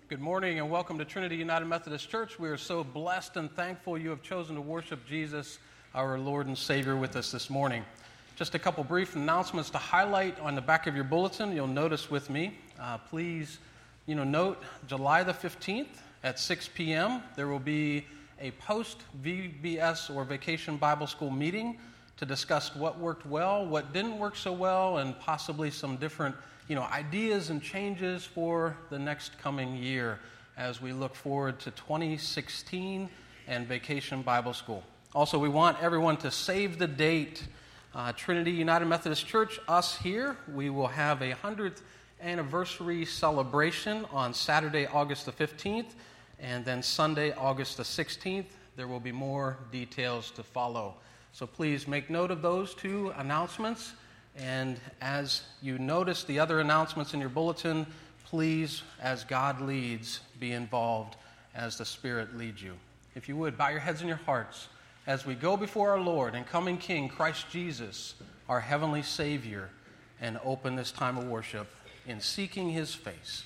Good morning and welcome to Trinity United Methodist Church. We are so blessed and thankful you have chosen to worship Jesus, our Lord and Savior, with us this morning. Just a couple brief announcements to highlight on the back of your bulletin. You'll notice with me, please, note July the 15th at 6 p.m. There will be a post-VBS or Vacation Bible School meeting to discuss what worked well, what didn't work so well, and possibly some different ideas and changes for the next coming year as we look forward to 2016 and Vacation Bible School. Also, we want everyone to save the date. Trinity United Methodist Church, us here, we will have a 100th anniversary celebration on Saturday, August the 15th, and then Sunday, August the 16th. There will be more details to follow. So please make note of those two announcements. And as you notice the other announcements in your bulletin, please, as God leads, be involved as the Spirit leads you. If you would, bow your heads and your hearts as we go before our Lord and coming King, Christ Jesus, our heavenly Savior, and open this time of worship in seeking His face.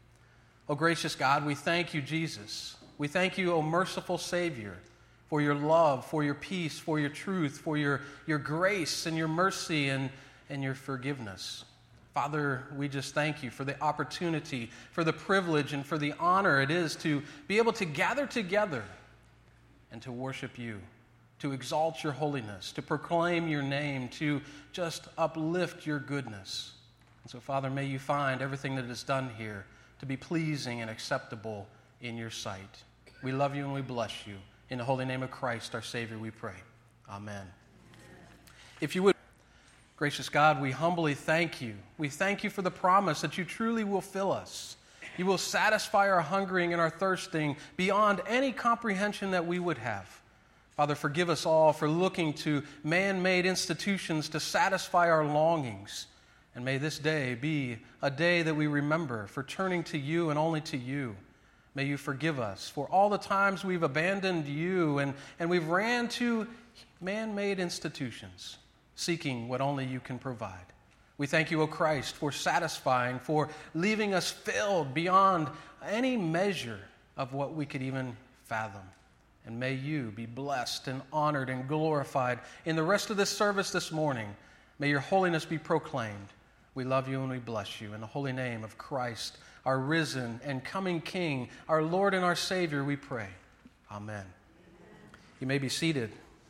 O gracious God, we thank you, Jesus. We thank you, O merciful Savior, for your love, for your peace, for your truth, for your grace and your mercy and your forgiveness. Father, we just thank you for the opportunity, for the privilege, and for the honor it is to be able to gather together and to worship you, to exalt your holiness, to proclaim your name, to just uplift your goodness. And so, Father, may you find everything that is done here to be pleasing and acceptable in your sight. We love you and we bless you. In the holy name of Christ, our Savior, we pray. Amen. If you would, gracious God, we humbly thank you. We thank you for the promise that you truly will fill us. You will satisfy our hungering and our thirsting beyond any comprehension that we would have. Father, forgive us all for looking to man-made institutions to satisfy our longings. And may this day be a day that we remember for turning to you and only to you. May you forgive us for all the times we've abandoned you and we've ran to man-made institutions, seeking what only you can provide. We thank you, O Christ, for satisfying, for leaving us filled beyond any measure of what we could even fathom. And may you be blessed and honored and glorified in the rest of this service this morning. May your holiness be proclaimed. We love you and we bless you. In the holy name of Christ, our risen and coming King, our Lord and our Savior, we pray. Amen. You may be seated.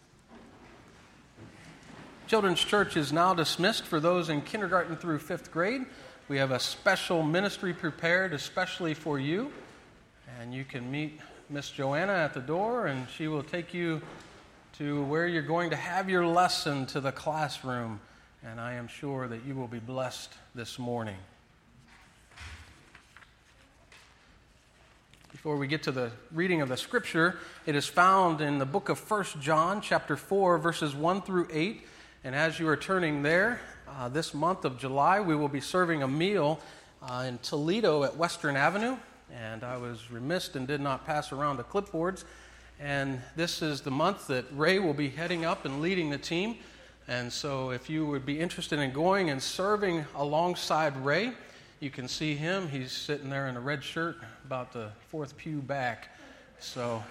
Children's Church is now dismissed for those in kindergarten through 5th grade. We have a special ministry prepared especially for you. And you can meet Miss Joanna at the door, and she will take you to where you're going to have your lesson, to the classroom. And I am sure that you will be blessed this morning. Before we get to the reading of the Scripture, it is found in the book of 1 John, chapter 4, verses 1 through 8. And as you are turning there, this month of July, we will be serving a meal in Toledo at Western Avenue. And I was remiss and did not pass around the clipboards. And this is the month that Ray will be heading up and leading the team. And so if you would be interested in going and serving alongside Ray, you can see him. He's sitting there in a red shirt, about the fourth pew back. So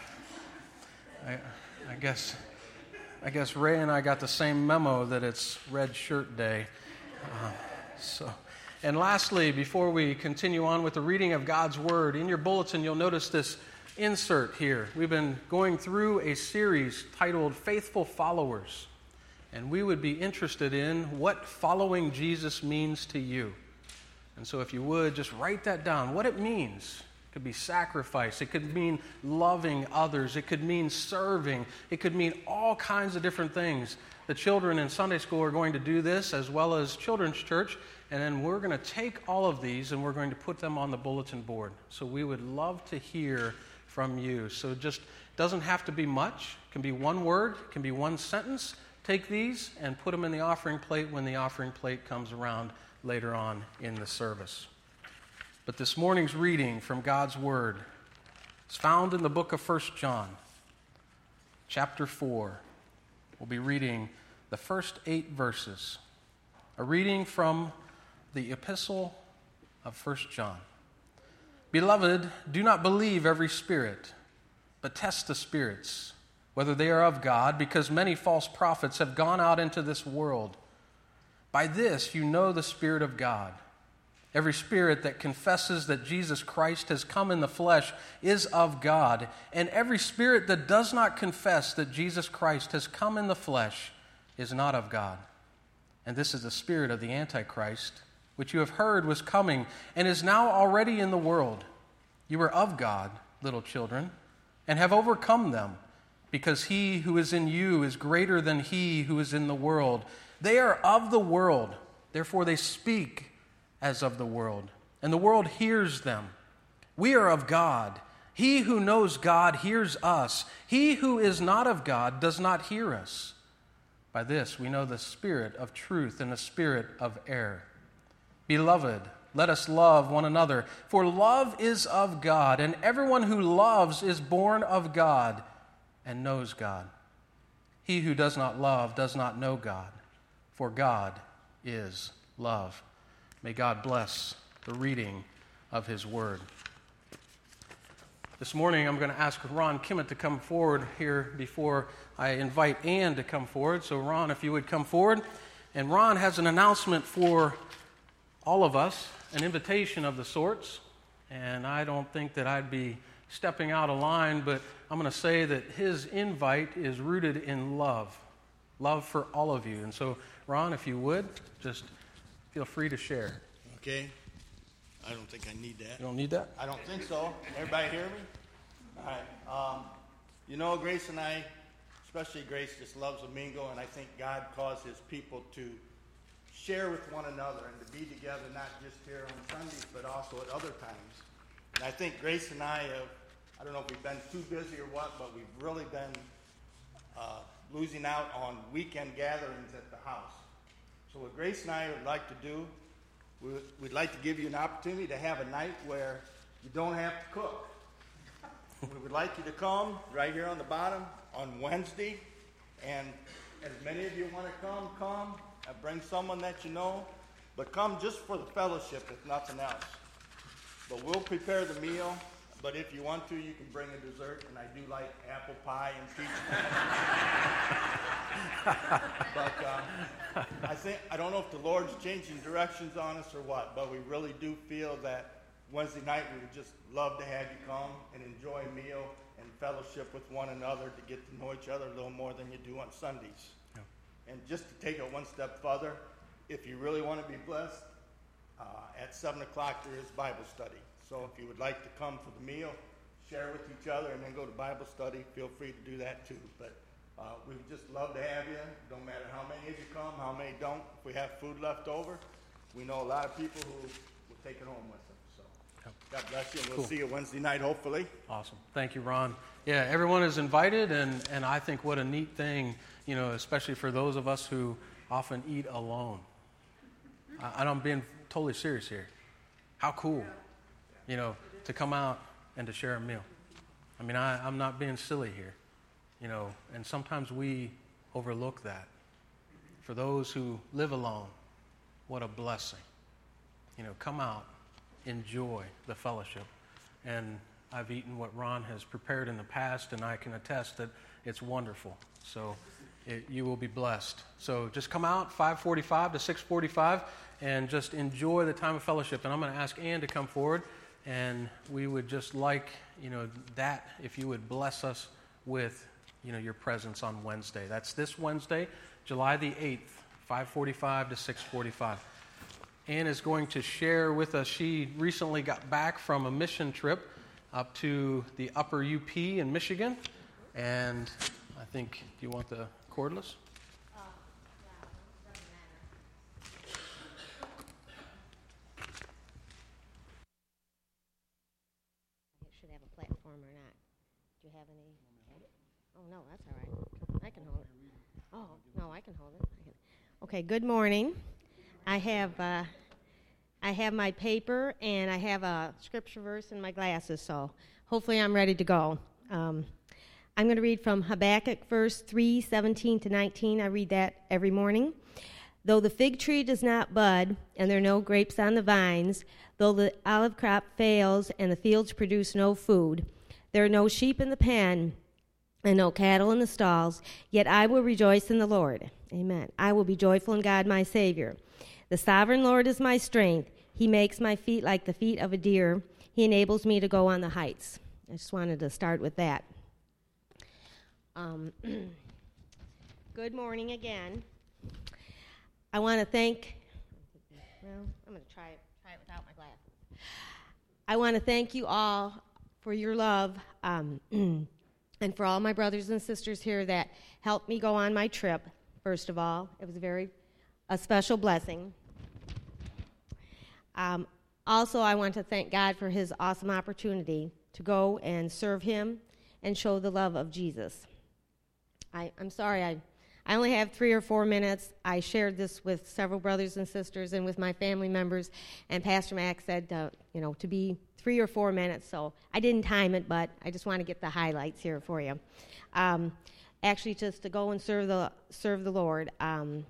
I guess Ray and I got the same memo that it's Red Shirt Day. And lastly, before we continue on with the reading of God's Word, in your bulletin you'll notice this insert here. We've been going through a series titled Faithful Followers, and we would be interested in what following Jesus means to you. And so if you would, just write that down, what it means. It could be sacrifice. It could mean loving others. It could mean serving. It could mean all kinds of different things. The children in Sunday school are going to do this, as well as Children's Church, and then we're going to take all of these and we're going to put them on the bulletin board. So we would love to hear from you. So it just doesn't have to be much. It can be one word. It can be one sentence. Take these and put them in the offering plate when the offering plate comes around later on in the service. But this morning's reading from God's Word is found in the book of 1 John, chapter 4. We'll be reading the first 8 verses, a reading from the epistle of 1 John. Beloved, do not believe every spirit, but test the spirits, whether they are of God, because many false prophets have gone out into this world. By this you know the Spirit of God. Every spirit that confesses that Jesus Christ has come in the flesh is of God, and every spirit that does not confess that Jesus Christ has come in the flesh is not of God. And this is the spirit of the Antichrist, which you have heard was coming and is now already in the world. You are of God, little children, and have overcome them, because he who is in you is greater than he who is in the world. They are of the world, therefore they speak as of the world, and the world hears them. We are of God. He who knows God hears us. He who is not of God does not hear us. By this we know the spirit of truth and the spirit of error. Beloved, let us love one another, for love is of God, and everyone who loves is born of God and knows God. He who does not love does not know God, for God is love. May God bless the reading of His Word. This morning I'm going to ask Ron Kimmett to come forward here before I invite Ann to come forward. So Ron, if you would come forward. And Ron has an announcement for all of us, an invitation of the sorts, and I don't think that I'd be stepping out of line, but I'm going to say that his invite is rooted in love for all of you. And so, Ron, if you would, just feel free to share. Okay. I don't think I need that. You don't need that? I don't think so. Everybody hear me? All right. Grace and I, especially Grace, just loves a mingle, and I think God caused His people to share with one another and to be together, not just here on Sundays, but also at other times. And I think Grace and I I don't know if we've been too busy or what, but we've really been losing out on weekend gatherings at the house. So what Grace and I would like to do, we'd like to give you an opportunity to have a night where you don't have to cook. We would like you to come right here on the bottom on Wednesday, and as many of you want to come. Bring someone that you know, but come just for the fellowship, if nothing else. But we'll prepare the meal, but if you want to, you can bring a dessert, and I do like apple pie and peach pie. But I don't know if the Lord's changing directions on us or what, but we really do feel that Wednesday night we would just love to have you come and enjoy a meal and fellowship with one another to get to know each other a little more than you do on Sundays. And just to take it one step further, if you really want to be blessed, at 7 o'clock there is Bible study. So if you would like to come for the meal, share with each other, and then go to Bible study, feel free to do that too. But we would just love to have you. Don't matter how many of you come, how many don't. If we have food left over, we know a lot of people who will take it home with them. So God bless you, and we'll see you Wednesday night, hopefully. Awesome. Thank you, Ron. Yeah, everyone is invited, and I think what a neat thing, especially for those of us who often eat alone. And I'm being totally serious here. How cool, to come out and to share a meal. I mean, I'm not being silly here, and sometimes we overlook that. For those who live alone, what a blessing. Come out, enjoy the fellowship. And I've eaten what Ron has prepared in the past, and I can attest that it's wonderful. So you will be blessed. So just come out 5:45 to 6:45 and just enjoy the time of fellowship. And I'm going to ask Ann to come forward, and we would just like, that if you would bless us with, your presence on Wednesday. That's this Wednesday, July the 8th, 5:45 to 6:45. Ann is going to share with us. She recently got back from a mission trip up to the upper UP in Michigan. And I think, do you want the cordless? Yeah, it doesn't matter. It should have a platform or not. Do you have any? Oh, no, that's all right. I can hold it. Oh, no, I can hold it. Okay, good morning. I have my paper, and I have a scripture verse in my glasses, so hopefully I'm ready to go. I'm going to read from Habakkuk verse 3:17 to 19. I read that every morning. Though the fig tree does not bud, and there are no grapes on the vines, though the olive crop fails, and the fields produce no food, there are no sheep in the pen, and no cattle in the stalls, yet I will rejoice in the Lord. Amen. I will be joyful in God my Savior. The sovereign Lord is my strength. He makes my feet like the feet of a deer. He enables me to go on the heights. I just wanted to start with that. Good morning again. I want to thank, I'm going to try it without my glasses. I want to thank you all for your love and for all my brothers and sisters here that helped me go on my trip, first of all. It was a special blessing. Also, I want to thank God for his awesome opportunity to go and serve him and show the love of Jesus. I'm sorry, I only have 3 or 4 minutes. I shared this with several brothers and sisters and with my family members, and Pastor Mack said, to be 3 or 4 minutes, so I didn't time it, but I just want to get the highlights here for you. Actually, just to go and serve the Lord, and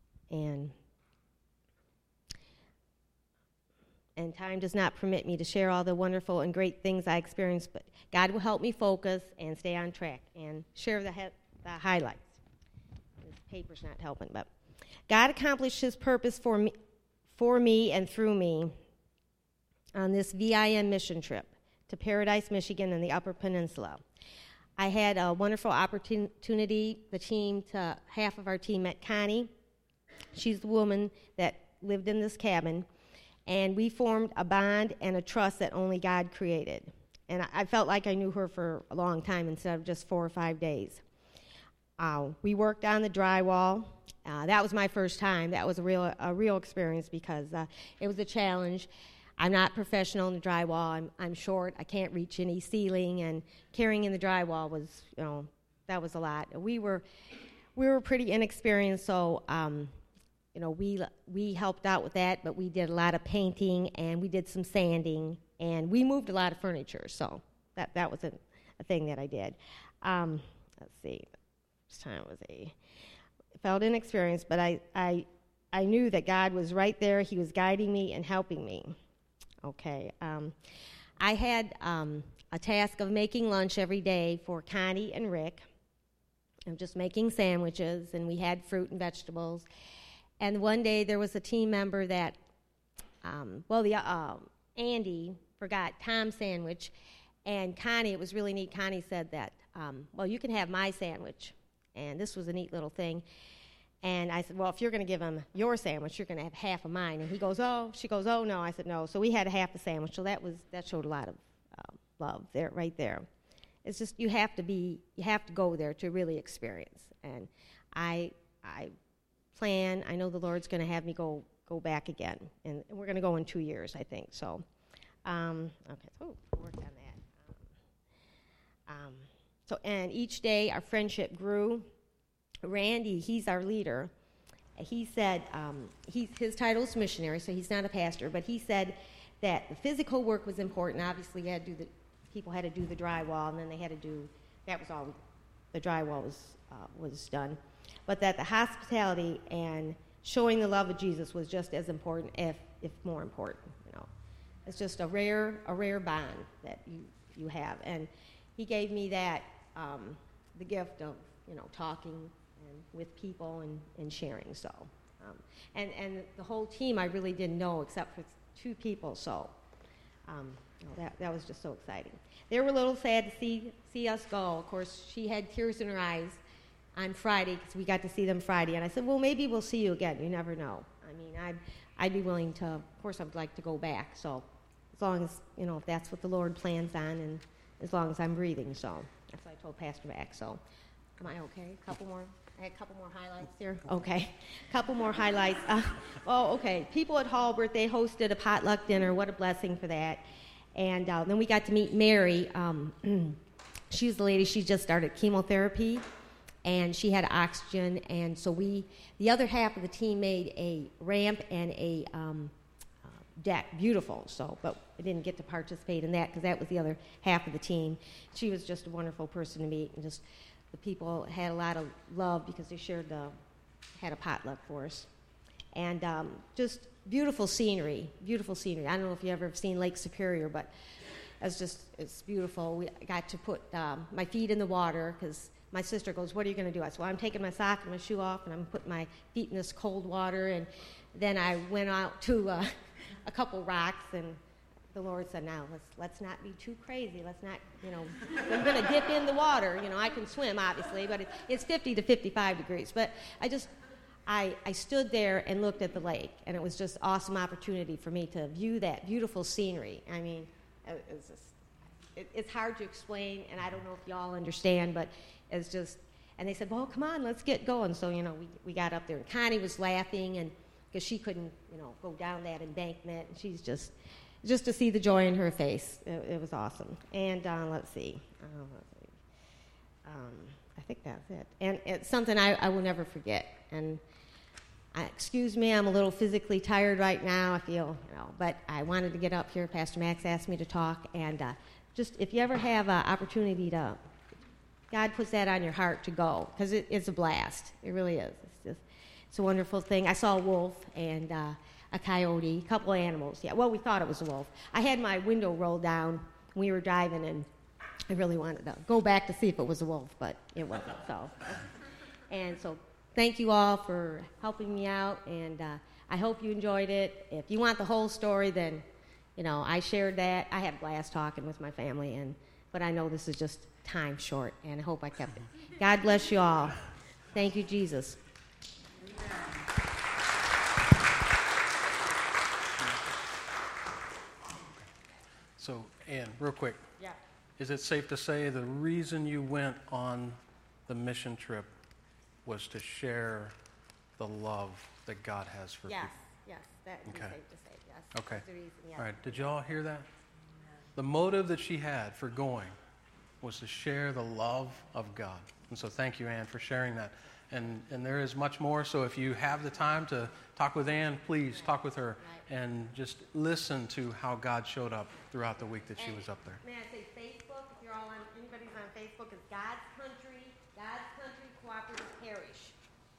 time does not permit me to share all the wonderful and great things I experienced, but God will help me focus and stay on track and share the highlights. This paper's not helping, but God accomplished his purpose for me and through me on this VIM mission trip to Paradise, Michigan and the Upper Peninsula. I had a wonderful opportunity. Half of our team met Connie. She's the woman that lived in this cabin. And we formed a bond and a trust that only God created. And I felt like I knew her for a long time instead of just 4 or 5 days. We worked on the drywall. That was my first time. That was a real experience because it was a challenge. I'm not professional in the drywall. I'm short. I can't reach any ceiling. And carrying in the drywall was, that was a lot. We were pretty inexperienced, so we helped out with that, but we did a lot of painting, and we did some sanding, and we moved a lot of furniture, so that was a thing that I did. Let's see. This time felt inexperienced, but I knew that God was right there. He was guiding me and helping me. Okay. I had a task of making lunch every day for Connie and Rick. I'm just making sandwiches, and we had fruit and vegetables. And one day there was a team member that, Andy forgot Tom's sandwich, and Connie, it was really neat, Connie said that, you can have my sandwich. And this was a neat little thing. And I said, well, if you're going to give him your sandwich, you're going to have half of mine. And he goes, oh. She goes, oh, no. I said, no. So we had a half a sandwich. So that showed a lot of love right there. It's just you have to go there to really experience. And I know the Lord's going to have me go back again. And we're going to go in 2 years, I think. So, okay. So we'll work on that. And each day our friendship grew. Randy, he's our leader. He said, his title is missionary, so he's not a pastor, but he said that the physical work was important. Obviously, people had to do the drywall, and then they had to do, that was all, the drywall was done. But that the hospitality and showing the love of Jesus was just as important, if more important. It's just a rare bond that you have. And he gave me that, the gift of, talking and with people and sharing. So, and the whole team I really didn't know except for 2 people. So, that was just so exciting. They were a little sad to see us go. Of course, she had tears in her eyes on Friday because we got to see them Friday. And I said, well, maybe we'll see you again. You never know. I mean, I'd be willing to. Of course, I would like to go back. So, as long as if that's what the Lord plans on, and as long as I'm breathing. So that's what I told Pastor Mack. So, am I okay? I had a couple more highlights here. Okay, a couple more highlights. Okay. People at Halbert, they hosted a potluck dinner. What a blessing for that. And then we got to meet Mary. She's the lady. She just started chemotherapy, and she had oxygen. And so the other half of the team made a ramp and a deck, beautiful. So, but I didn't get to participate in that because that was the other half of the team. She was just a wonderful person to meet, and just the people had a lot of love because they had a potluck for us. And just beautiful scenery, beautiful scenery. I don't know if you ever have seen Lake Superior, but it's beautiful. We got to put my feet in the water because my sister goes, "What are you going to do?" I said, "Well, I'm taking my sock and my shoe off, and I'm putting my feet in this cold water." And then I went out to a couple rocks, and the Lord said, "Now let's not be too crazy. Let's not, I'm going to dip in the water. I can swim, obviously, but it's 50 to 55 degrees." But I stood there and looked at the lake, and it was just an awesome opportunity for me to view that beautiful scenery. I mean, it's hard to explain, and I don't know if y'all understand, but it's just, and they said, "Well, come on, let's get going." So, we got up there, and Connie was laughing, and because she couldn't, go down that embankment, and she's just to see the joy in her face, it was awesome. And let's see. I think that's it. And it's something I will never forget. And excuse me, I'm a little physically tired right now. I feel, but I wanted to get up here. Pastor Max asked me to talk. And just if you ever have an opportunity to, God puts that on your heart to go, because it's a blast. It really is. It's a wonderful thing. I saw a wolf and a coyote, a couple of animals. Yeah, well, we thought it was a wolf. I had my window rolled down. We were driving, and I really wanted to go back to see if it was a wolf, but it wasn't. So thank you all for helping me out, and I hope you enjoyed it. If you want the whole story, then, I shared that. I had a blast talking with my family, but I know this is just time short, and I hope I kept it. God bless you all. Thank you, Jesus. So, Ann, real quick. Yeah. Is it safe to say the reason you went on the mission trip was to share the love that God has for people? Yes, that would be safe to say, yes. Okay. That's the reason, yes. All right, did you all hear that? The motive that she had for going was to share the love of God. And so thank you, Ann, for sharing that. And there is much more, so if you have the time to talk with Ann, please talk with her and just listen to how God showed up throughout the week that she was up there. May I say Facebook, if you're all on, anybody's on Facebook, it's God's Country Cooperative Parish.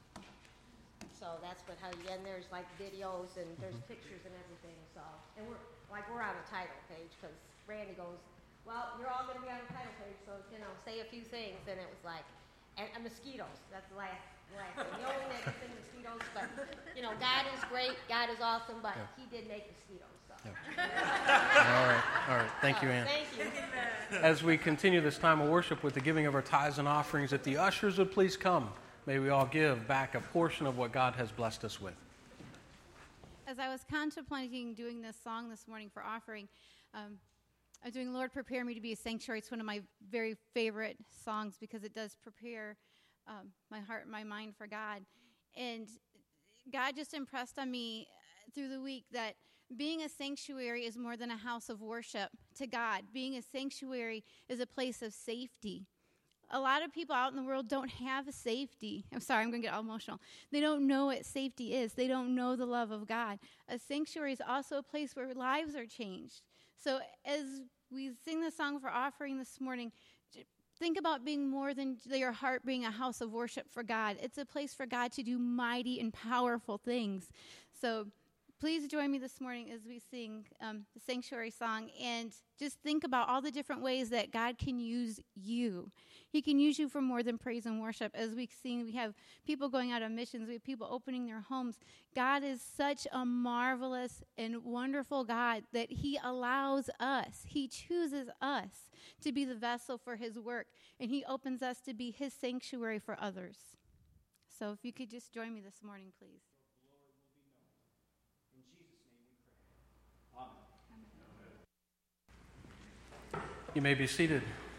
So that's and there's like videos and there's pictures and everything, so, and we're on a title page, because Randy goes, "Well, you're all going to be on a title page, so, say a few things," and it was like, and mosquitoes, that's the last thing. The only negative thing, mosquitoes, but, God is great, God is awesome, but He did make mosquitoes, so. All right. Thank you, Ann. Thank you. As we continue this time of worship with the giving of our tithes and offerings, if the ushers would please come, may we all give back a portion of what God has blessed us with. As I was contemplating doing this song this morning for offering, I'm doing "Lord, Prepare Me to Be a Sanctuary." It's one of my very favorite songs because it does prepare my heart and my mind for God. And God just impressed on me through the week that being a sanctuary is more than a house of worship to God. Being a sanctuary is a place of safety. A lot of people out in the world don't have a safety. I'm sorry, I'm going to get all emotional. They don't know what safety is. They don't know the love of God. A sanctuary is also a place where lives are changed. So as we sing the song for offering this morning, think about being more than your heart being a house of worship for God. It's a place for God to do mighty and powerful things. So please join me this morning as we sing the sanctuary song, and just think about all the different ways that God can use you. He can use you for more than praise and worship. As we sing, we have people going out on missions. We have people opening their homes. God is such a marvelous and wonderful God that He allows us. He chooses us to be the vessel for His work, and He opens us to be His sanctuary for others. So if you could just join me this morning, please. You may be seated.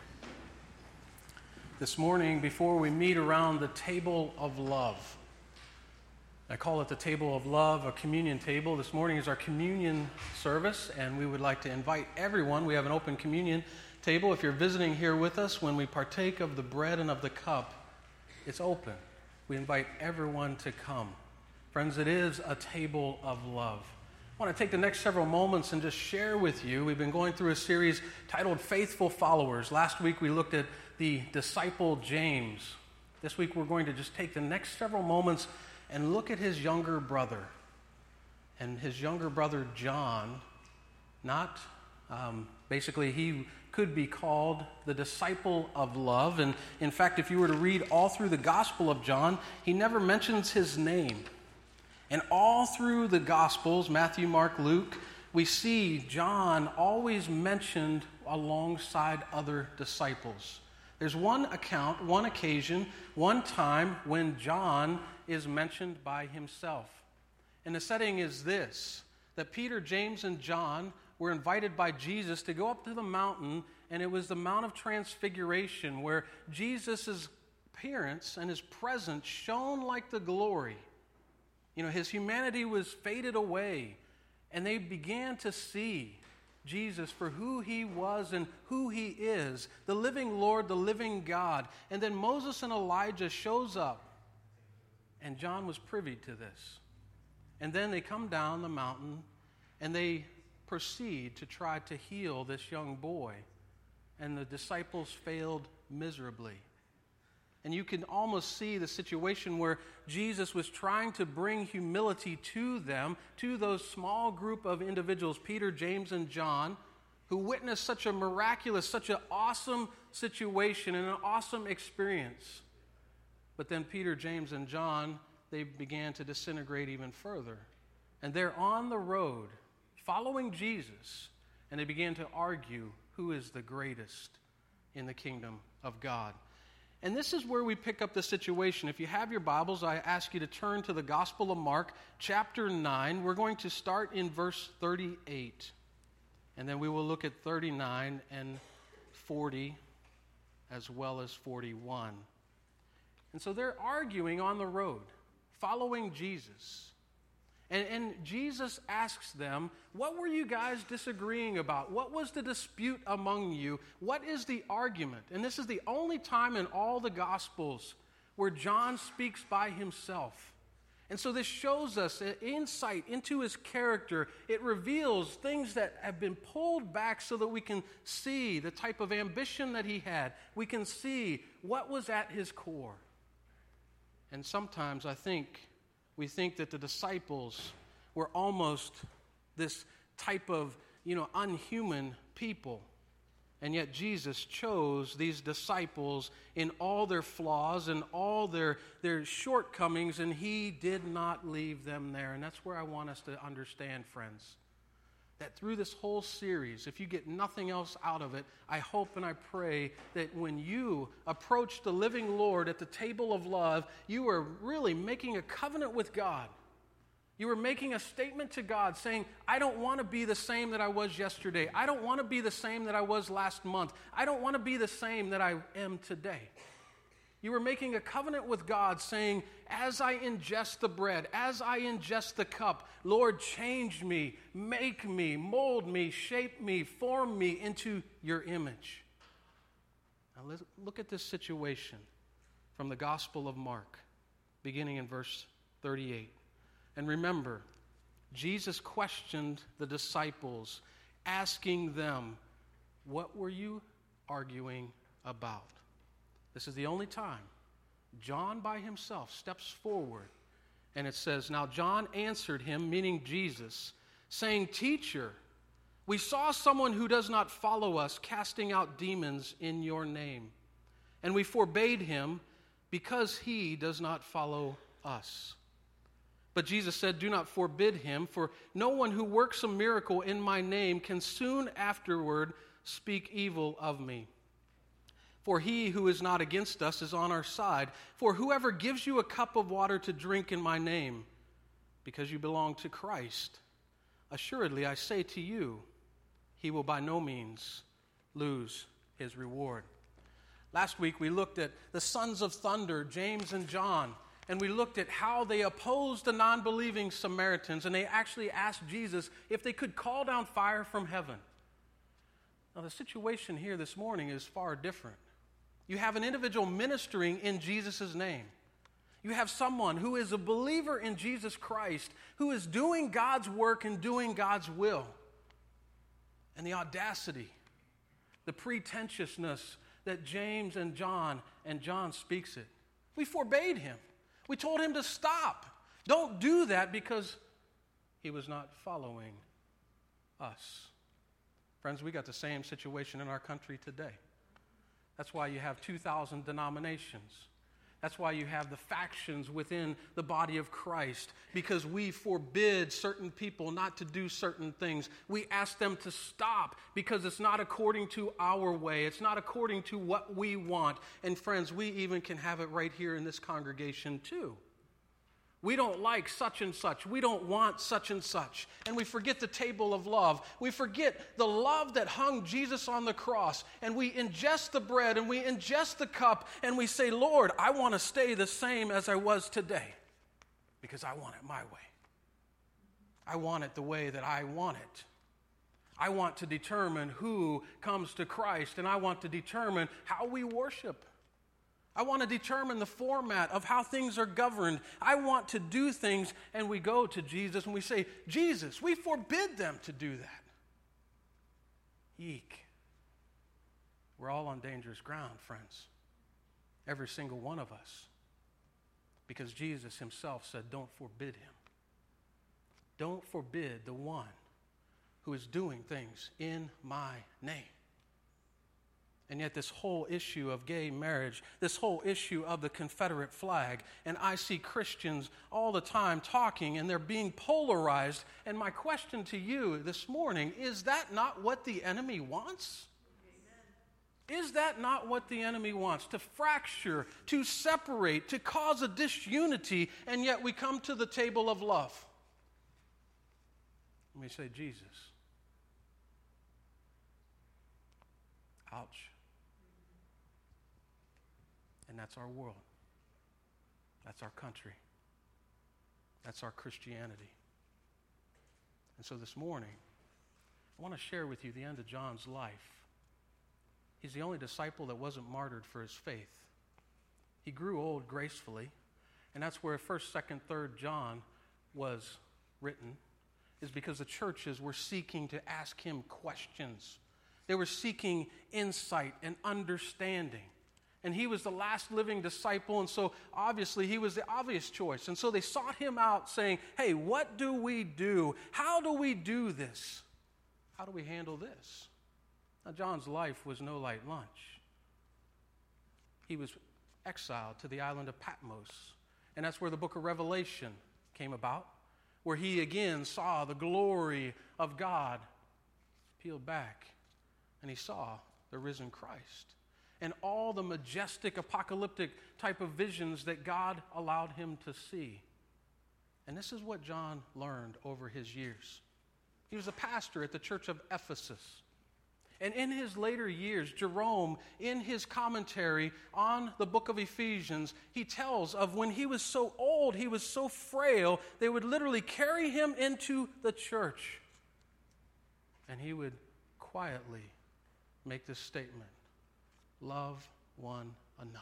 This morning, before we meet around the table of love, I call it the table of love, a communion table. This morning is our communion service, and we would like to invite everyone. We have an open communion table. If you're visiting here with us, when we partake of the bread and of the cup, it's open. We invite everyone to come. Friends, it is a table of love. I want to take the next several moments and just share with you. We've been going through a series titled Faithful Followers. Last week we looked at the disciple James. This week we're going to just take the next several moments and look at his younger brother, And his younger brother John, basically he could be called the disciple of love. And in fact, if you were to read all through the Gospel of John, he never mentions his name. And all through the Gospels, Matthew, Mark, Luke, we see John always mentioned alongside other disciples. There's one account, one occasion, one time when John is mentioned by himself. And the setting is this, that Peter, James, and John were invited by Jesus to go up to the mountain, and it was the Mount of Transfiguration where Jesus' appearance and his presence shone like the glory. His humanity was faded away, and they began to see Jesus for who he was and who he is, the living Lord, the living God. And then Moses and Elijah shows up, and John was privy to this. And then they come down the mountain, and they proceed to try to heal this young boy. And the disciples failed miserably. And you can almost see the situation where Jesus was trying to bring humility to them, to those small group of individuals, Peter, James, and John, who witnessed such a miraculous, such an awesome situation and an awesome experience. But then Peter, James, and John, they began to disintegrate even further. And they're on the road following Jesus, and they began to argue who is the greatest in the kingdom of God. And this is where we pick up the situation. If you have your Bibles, I ask you to turn to the Gospel of Mark, chapter 9. We're going to start in verse 38, and then we will look at 39 and 40, as well as 41. And so they're arguing on the road, following Jesus. And Jesus asks them, what were you guys disagreeing about? What was the dispute among you? What is the argument? And this is the only time in all the Gospels where John speaks by himself. And so this shows us an insight into his character. It reveals things that have been pulled back so that we can see the type of ambition that he had. We can see what was at his core. And sometimes we think that the disciples were almost this type of, unhuman people. And yet Jesus chose these disciples in all their flaws and all their shortcomings, and he did not leave them there. And that's where I want us to understand, friends, that through this whole series, if you get nothing else out of it, I hope and I pray that when you approach the living Lord at the table of love, you are really making a covenant with God. You are making a statement to God saying, I don't want to be the same that I was yesterday. I don't want to be the same that I was last month. I don't want to be the same that I am today. You are making a covenant with God saying, as I ingest the bread, as I ingest the cup, Lord, change me, make me, mold me, shape me, form me into your image. Now let's look at this situation from the Gospel of Mark, beginning in verse 38. And remember, Jesus questioned the disciples, asking them, what were you arguing about? This is the only time John by himself steps forward. And it says, now John answered him, meaning Jesus, saying, Teacher, we saw someone who does not follow us casting out demons in your name. And we forbade him because he does not follow us. But Jesus said, do not forbid him, for no one who works a miracle in my name can soon afterward speak evil of me. For he who is not against us is on our side. For whoever gives you a cup of water to drink in my name, because you belong to Christ, assuredly I say to you, he will by no means lose his reward. Last week we looked at the sons of thunder, James and John, and we looked at how they opposed the non-believing Samaritans, and they actually asked Jesus if they could call down fire from heaven. Now the situation here this morning is far different. You have an individual ministering in Jesus' name. You have someone who is a believer in Jesus Christ, who is doing God's work and doing God's will. And the audacity, the pretentiousness that James and John speaks it. We forbade him. We told him to stop. Don't do that because he was not following us. Friends, we got the same situation in our country today. That's why you have 2,000 denominations. That's why you have the factions within the body of Christ, because we forbid certain people not to do certain things. We ask them to stop because it's not according to our way. It's not according to what we want. And friends, we even can have it right here in this congregation too. We don't like such and such. We don't want such and such. And we forget the table of love. We forget the love that hung Jesus on the cross. And we ingest the bread and we ingest the cup and we say, Lord, I want to stay the same as I was today because I want it my way. I want it the way that I want it. I want to determine who comes to Christ, and I want to determine how we worship. I want to determine the format of how things are governed. I want to do things, and we go to Jesus and we say, Jesus, we forbid them to do that. Eek. We're all on dangerous ground, friends. Every single one of us. Because Jesus himself said, don't forbid him. Don't forbid the one who is doing things in my name. And yet this whole issue of gay marriage, this whole issue of the Confederate flag, and I see Christians all the time talking and they're being polarized. And my question to you this morning, is that not what the enemy wants? Amen. Is that not what the enemy wants? To fracture, to separate, to cause a disunity, and yet we come to the table of love. And we say, Jesus. Ouch. And that's our world. That's our country. That's our Christianity. And so this morning, I want to share with you the end of John's life. He's the only disciple that wasn't martyred for his faith. He grew old gracefully, and that's where 1st, 2nd, 3rd John was written, is because the churches were seeking to ask him questions. They were seeking insight and understanding. And he was the last living disciple, and so obviously he was the obvious choice. And so they sought him out saying, hey, what do we do? How do we do this? How do we handle this? Now, John's life was no light lunch. He was exiled to the island of Patmos, and that's where the book of Revelation came about, where he again saw the glory of God peeled back, and he saw the risen Christ. And all the majestic, apocalyptic type of visions that God allowed him to see. And this is what John learned over his years. He was a pastor at the church of Ephesus. And in his later years, Jerome, in his commentary on the book of Ephesians, he tells of when he was so old, he was so frail, they would literally carry him into the church. And he would quietly make this statement. Love one another.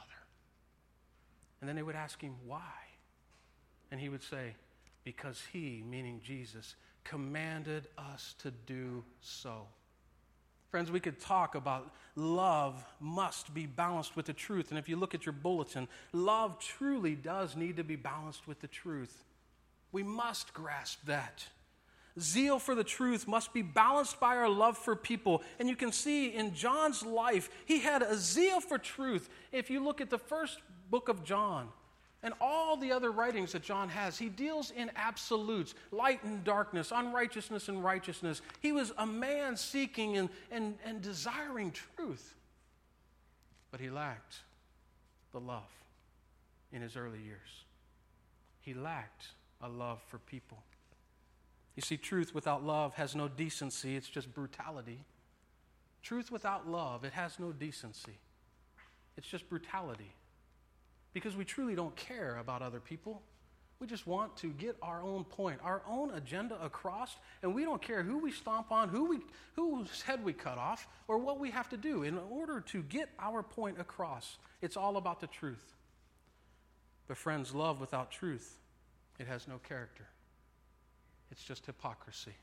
And then they would ask him, why? And he would say, because he, meaning Jesus, commanded us to do so. Friends, we could talk about love must be balanced with the truth. And if you look at your bulletin, love truly does need to be balanced with the truth. We must grasp that. Zeal for the truth must be balanced by our love for people. And you can see in John's life, he had a zeal for truth. If you look at the first book of John and all the other writings that John has, he deals in absolutes, light and darkness, unrighteousness and righteousness. He was a man seeking and desiring truth. But he lacked the love in his early years. He lacked a love for people. You see, truth without love has no decency. It's just brutality. Truth without love, it has no decency. It's just brutality. Because we truly don't care about other people. We just want to get our own point, our own agenda across, and we don't care who we stomp on, whose head we cut off, or what we have to do in order to get our point across. It's all about the truth. But friends, love without truth, it has no character. It's just hypocrisy.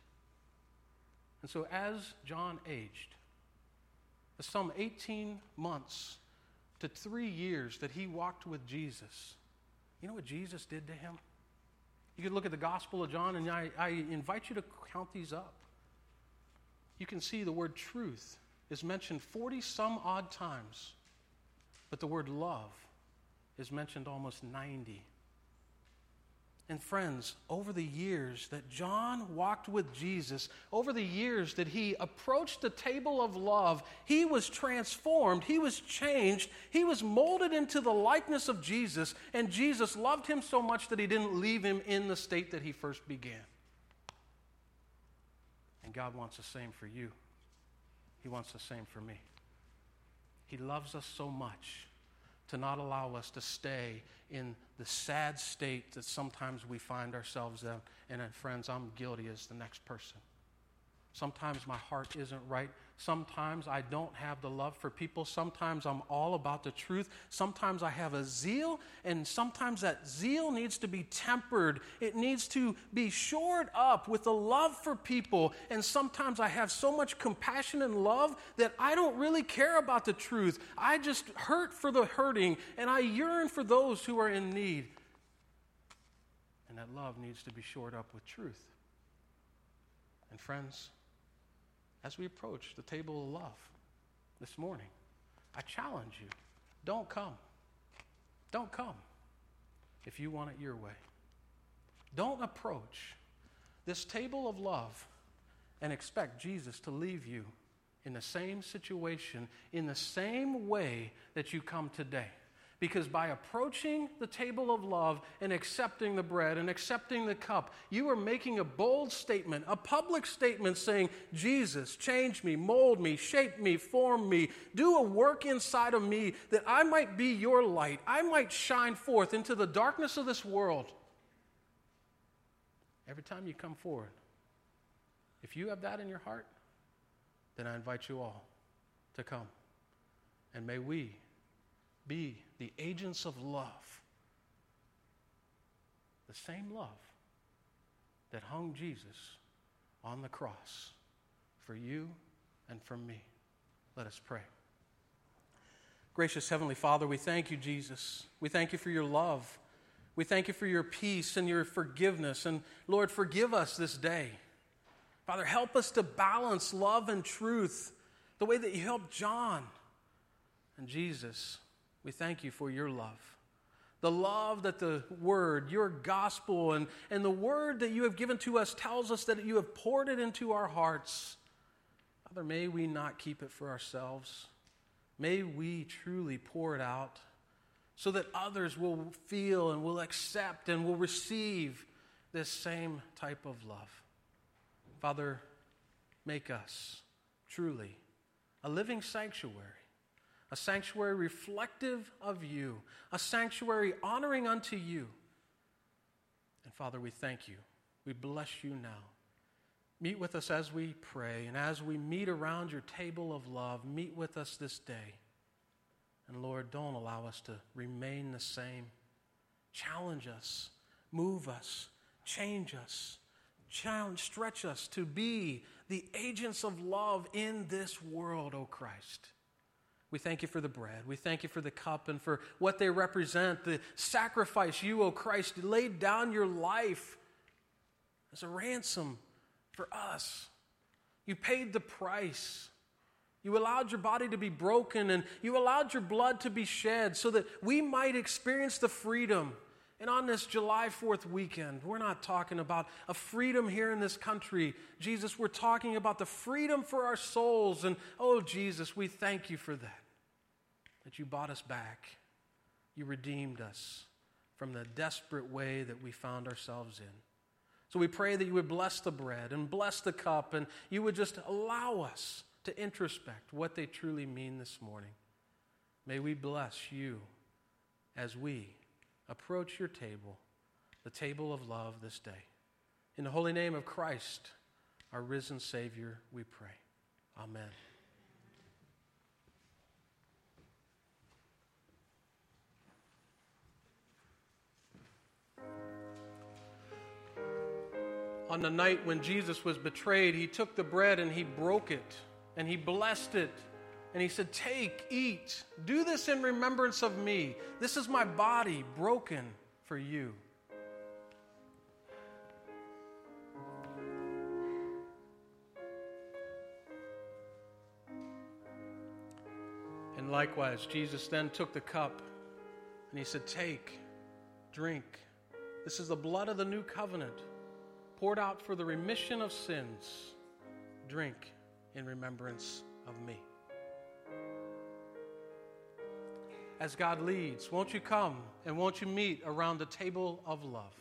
And so as John aged, some 18 months to 3 years that he walked with Jesus, you know what Jesus did to him? You could look at the Gospel of John, and I invite you to count these up. You can see the word truth is mentioned 40-some odd times, but the word love is mentioned almost 90. And friends, over the years that John walked with Jesus, over the years that he approached the table of love, he was transformed, he was changed, he was molded into the likeness of Jesus, and Jesus loved him so much that he didn't leave him in the state that he first began. And God wants the same for you. He wants the same for me. He loves us so much to not allow us to stay in the sad state that sometimes we find ourselves in. And friends, I'm guilty as the next person. Sometimes my heart isn't right. Sometimes I don't have the love for people. Sometimes I'm all about the truth. Sometimes I have a zeal, and sometimes that zeal needs to be tempered. It needs to be shored up with the love for people. And sometimes I have so much compassion and love that I don't really care about the truth. I just hurt for the hurting, and I yearn for those who are in need. And that love needs to be shored up with truth. And friends, as we approach the table of love this morning, I challenge you, don't come. Don't come if you want it your way. Don't approach this table of love and expect Jesus to leave you in the same situation, in the same way that you come today. Because by approaching the table of love and accepting the bread and accepting the cup, you are making a bold statement, a public statement saying, Jesus, change me, mold me, shape me, form me, do a work inside of me that I might be your light. I might shine forth into the darkness of this world. Every time you come forward, if you have that in your heart, then I invite you all to come. And may we be the agents of love, the same love that hung Jesus on the cross for you and for me. Let us pray. Gracious Heavenly Father, we thank you, Jesus. We thank you for your love. We thank you for your peace and your forgiveness. And Lord, forgive us this day. Father, help us to balance love and truth the way that you helped John. And Jesus, we thank you for your love. The love that the word, your gospel, and the word that you have given to us tells us that you have poured it into our hearts. Father, may we not keep it for ourselves. May we truly pour it out so that others will feel and will accept and will receive this same type of love. Father, make us truly a living sanctuary. A sanctuary reflective of you. A sanctuary honoring unto you. And Father, we thank you. We bless you now. Meet with us as we pray. And as we meet around your table of love, meet with us this day. And Lord, don't allow us to remain the same. Challenge us. Move us. Change us. Stretch us to be the agents of love in this world, O Christ. We thank you for the bread. We thank you for the cup and for what they represent, the sacrifice you, O Christ, laid down your life as a ransom for us. You paid the price. You allowed your body to be broken and you allowed your blood to be shed so that we might experience the freedom. And on this July 4th weekend, we're not talking about a freedom here in this country. Jesus, we're talking about the freedom for our souls. And oh, Jesus, we thank you for that you bought us back. You redeemed us from the desperate way that we found ourselves in. So we pray that you would bless the bread and bless the cup, and you would just allow us to introspect what they truly mean this morning. May we bless you as we approach your table, the table of love this day. In the holy name of Christ, our risen Savior, we pray. Amen. On the night when Jesus was betrayed, he took the bread and he broke it, and he blessed it. And he said, take, eat, do this in remembrance of me. This is my body broken for you. And likewise, Jesus then took the cup and he said, "Take, drink. This is the blood of the new covenant, poured out for the remission of sins. Drink in remembrance of me." As God leads, won't you come and won't you meet around the table of love?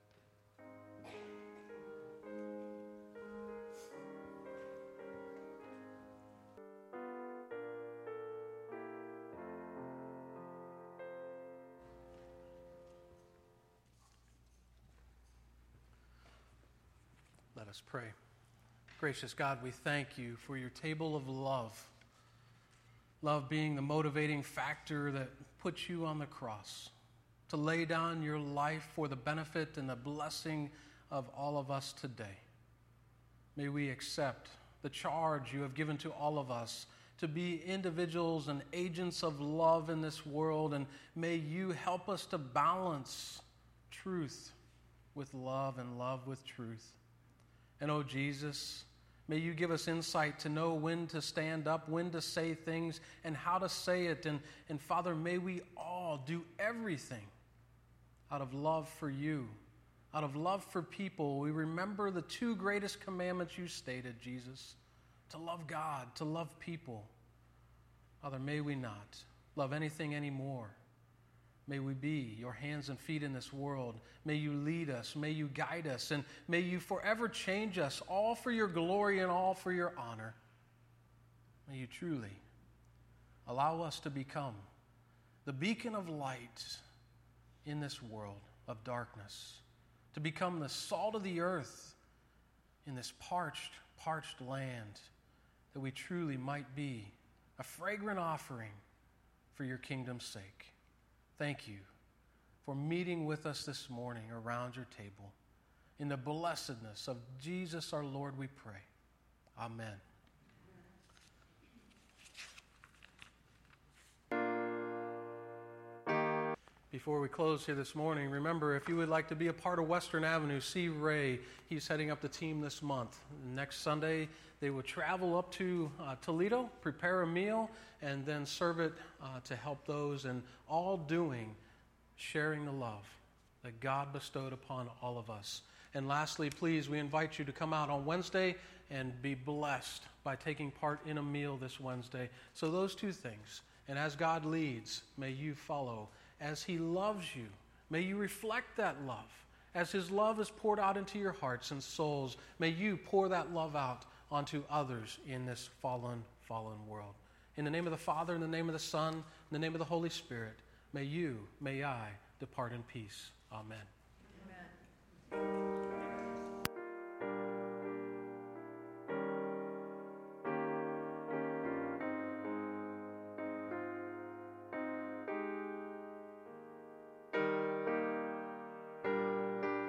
Let us pray. Gracious God, we thank you for your table of love. Love being the motivating factor that puts you on the cross to lay down your life for the benefit and the blessing of all of us today. May we accept the charge you have given to all of us to be individuals and agents of love in this world, and may you help us to balance truth with love and love with truth. And oh Jesus, may you give us insight to know when to stand up, when to say things, and how to say it. And Father, may we all do everything out of love for you, out of love for people. We remember the two greatest commandments you stated, Jesus, to love God, to love people. Father, may we not love anything anymore. May we be your hands and feet in this world. May you lead us. May you guide us. And may you forever change us, all for your glory and all for your honor. May you truly allow us to become the beacon of light in this world of darkness, to become the salt of the earth in this parched land, that we truly might be a fragrant offering for your kingdom's sake. Thank you for meeting with us this morning around your table. In the blessedness of Jesus our Lord we pray. Amen. Before we close here this morning, remember, if you would like to be a part of Western Avenue, see Ray. He's heading up the team this month. Next Sunday, they will travel up to Toledo, prepare a meal, and then serve it to help those, and all doing, sharing the love that God bestowed upon all of us. And lastly, please, we invite you to come out on Wednesday and be blessed by taking part in a meal this Wednesday. So those two things. And as God leads, may you follow. As he loves you, may you reflect that love. As his love is poured out into your hearts and souls, may you pour that love out onto others in this fallen world. In the name of the Father, in the name of the Son, in the name of the Holy Spirit, may I depart in peace. Amen. Amen.